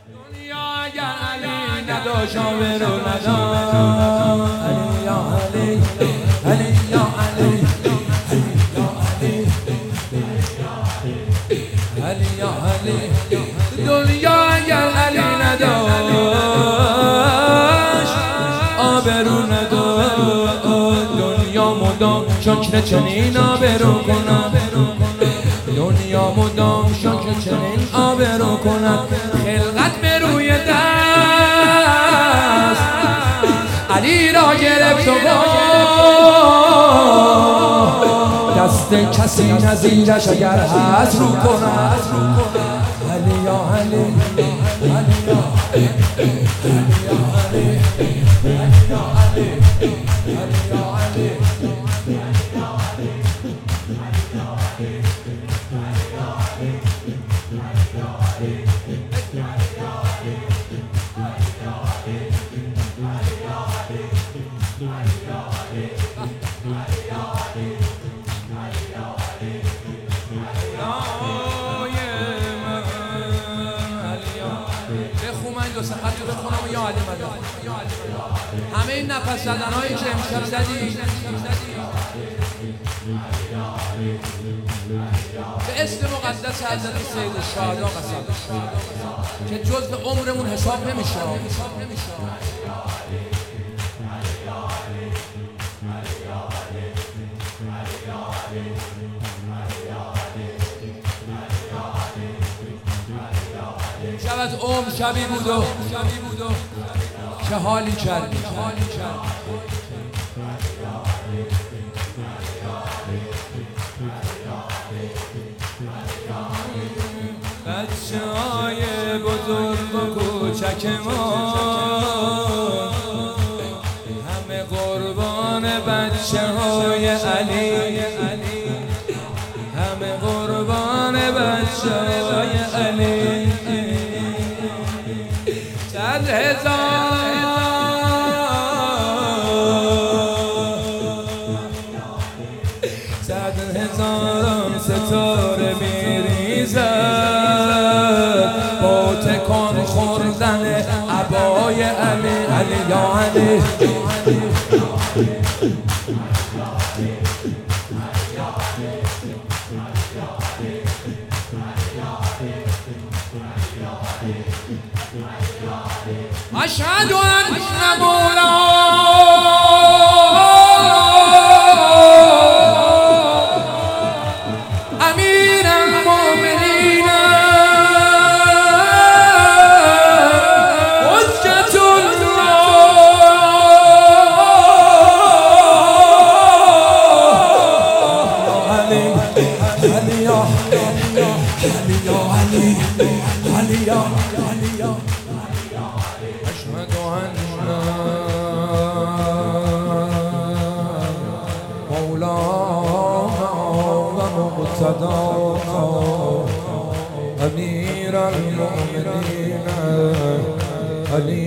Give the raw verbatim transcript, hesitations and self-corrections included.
دنیا اگر علی نداشت آبرو نداشت علی یا علی علی یا علی علی یا علی دنیا اگر علی نداشت آبرو نداشت دنیا مدام شکر چنین آبرو کند دنیا مدام شکر چنین آبرو کند خلقت به روی دست علی را گرفت و دست کسی نزیرش اگر هست رو کند علی یا علی علی یا علی علی یا علی علی یا علی علی یا علی همه این نفس زدن‌هایی که امشب زدی به اسم مقدس حضرت سید الشهدا قسم که جزء عمرمون حساب نمیشه. شب از عمر شبی بود و چه حالی کردی بچه های بزرگ و کوچک ما همه قربان بچه های علی همه قربان بچه های علی صد هزار صد هزاران ستاره میریزد با تکان خوردن عبای علی علی یا علی أشهد أن مولانا أمير المؤمنين حجة الله علي علي يا علي يا علي علي يا علي يا أشهد أن مولانا ومقتدانا أمير المؤمنين علي